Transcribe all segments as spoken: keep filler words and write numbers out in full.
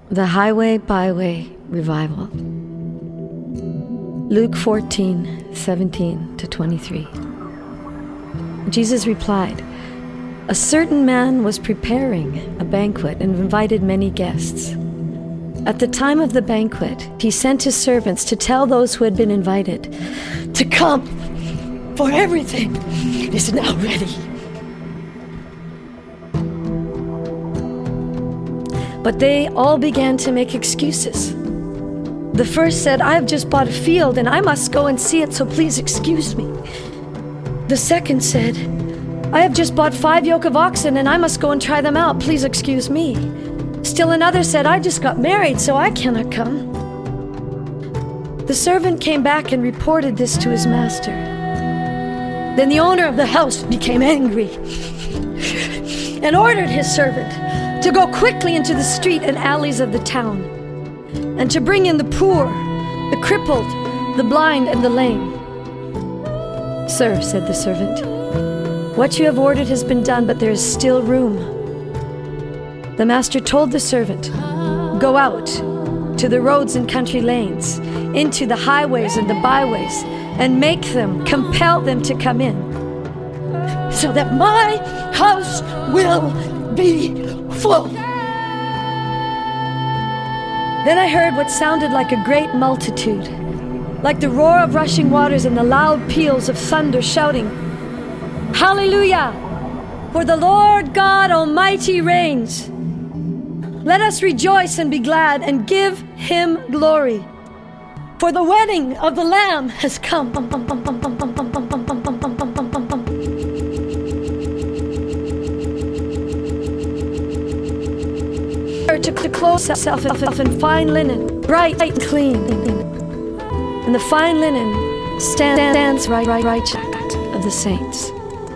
The Highway Byway Revival. Luke fourteen, seventeen to twenty-three. Jesus replied, "A certain man was preparing a banquet and invited many guests. At the time of the banquet, he sent his servants to tell those who had been invited to come, for everything is now ready." But they all began to make excuses. The first said, "I have just bought a field and I must go and see it, so please excuse me." The second said, "I have just bought five yoke of oxen and I must go and try them out, please excuse me." Still another said, "I just got married, so I cannot come." The servant came back and reported this to his master. Then the owner of the house became angry and ordered his servant to go quickly into the street and alleys of the town, and to bring in the poor, the crippled, the blind, and the lame. "Sir," said the servant, "what you have ordered has been done, but there is still room." The master told the servant, "Go out to the roads and country lanes, into the highways and the byways, and make them, compel them to come in, so that my house will be full." Then I heard what sounded like a great multitude, like the roar of rushing waters and the loud peals of thunder, shouting, "Hallelujah! For the Lord God Almighty reigns. Let us rejoice and be glad and give him glory. For the wedding of the Lamb has come." To, to clothe herself in fine linen, bright and clean. And the fine linen stands right, right, right of the saints.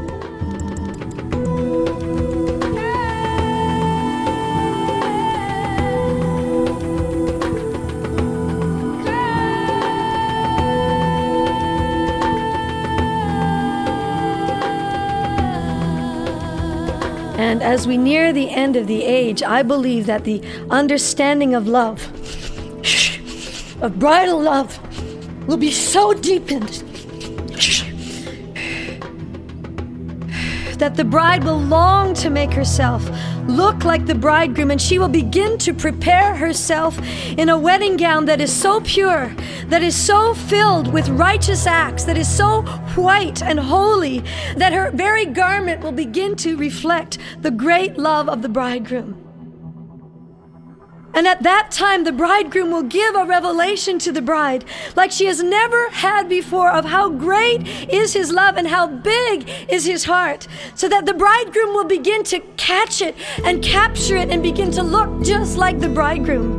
And as we near the end of the age, I believe that the understanding of love, of bridal love, will be so deepened that the bride will long to make herself look like the bridegroom, and she will begin to prepare herself in a wedding gown that is so pure, that is so filled with righteous acts, that is so white and holy, that her very garment will begin to reflect the great love of the bridegroom. And at that time, the bridegroom will give a revelation to the bride like she has never had before, of how great is his love and how big is his heart, so that the bridegroom will begin to catch it and capture it and begin to look just like the bridegroom.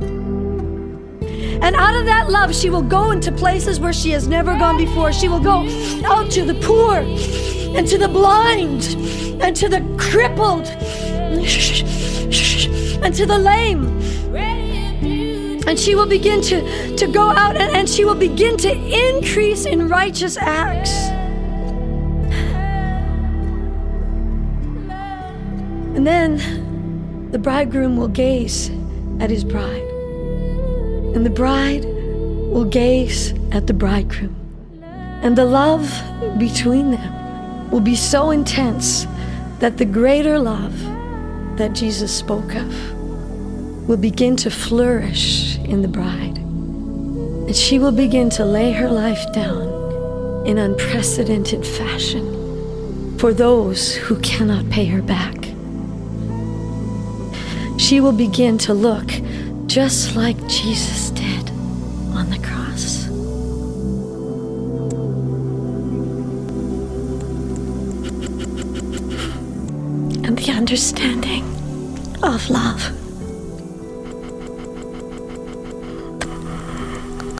And out of that love, she will go into places where she has never gone before. She will go out to the poor and to the blind and to the crippled and to the lame. And she will begin to, to go out and, and she will begin to increase in righteous acts. And then the bridegroom will gaze at his bride, and the bride will gaze at the bridegroom. And the love between them will be so intense that the greater love that Jesus spoke of will begin to flourish in the bride. And she will begin to lay her life down in unprecedented fashion for those who cannot pay her back. She will begin to look just like Jesus did on the cross. And the understanding of love